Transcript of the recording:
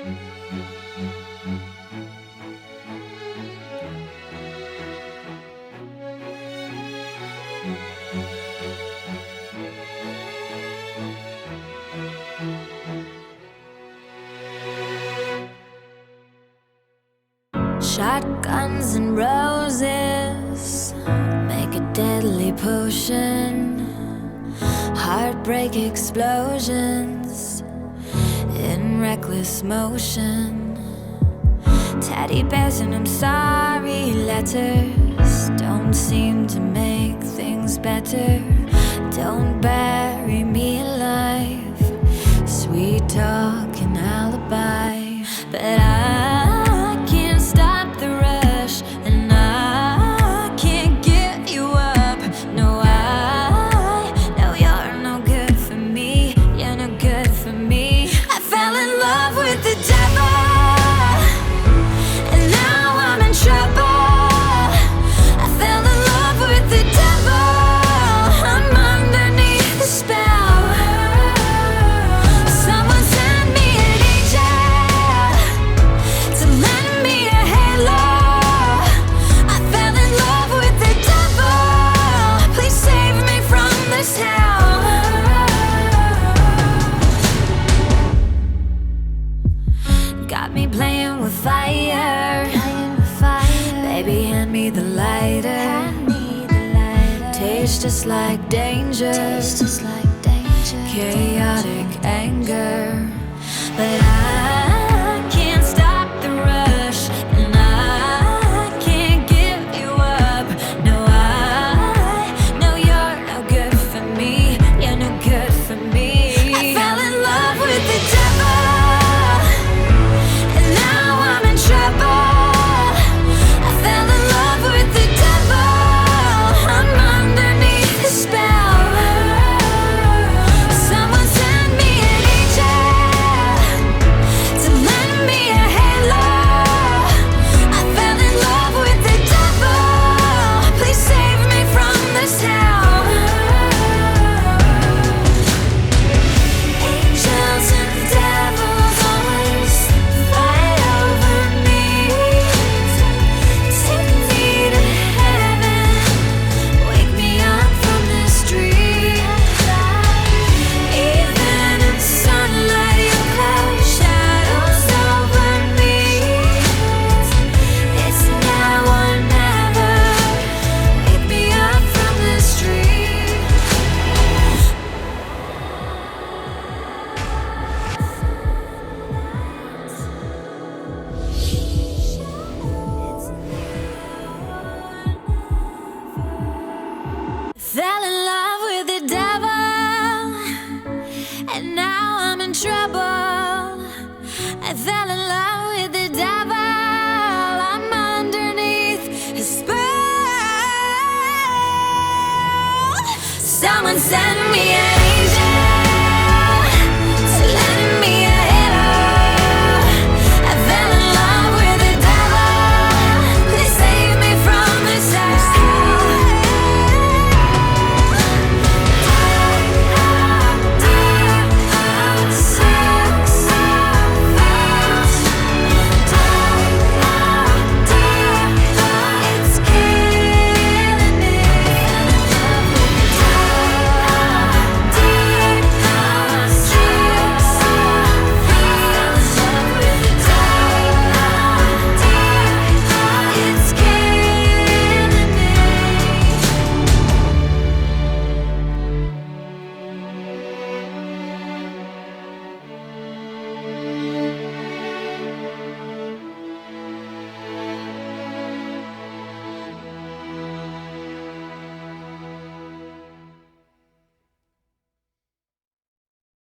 Shotguns and roses make a deadly potion. Heartbreak explosions in reckless motion. Teddy bears and I'm sorry letters don't seem to make things better. Don't bury me alive, sweet talk and alibi. But I can't stop the rush, and I can't give you up. No, I know you're no good for me. You're no good for me. I fell in love with the devil, and now I'm in trouble. I fell in love with the devil. I'm underneath the spell. Someone send me an angel to lend me a halo. I fell in love with the devil. Please save me from this hell. Got me playing with fire. Baby, hand me the lighter. Tastes just like danger. Chaotic anger. But I can't stop the rush, and I can't give you up. No, I know you're no good for me. You're no good for me. I fell in love with the devil, and now I'm in trouble. I fell in love with the devil. I'm underneath the spell. Someone send me an angel to lend me a halo. I fell in love with the devil. Please save me from this hell. Angels and devils always fight over me. Take me to heaven, wake me up from this dream. Even in sunlight, you cast shadows over me. It's now or never. Wake me up from this dream. Fell in love with the devil, and now I'm in trouble. I fell in love with the devil. I'm underneath his spell. Someone send me a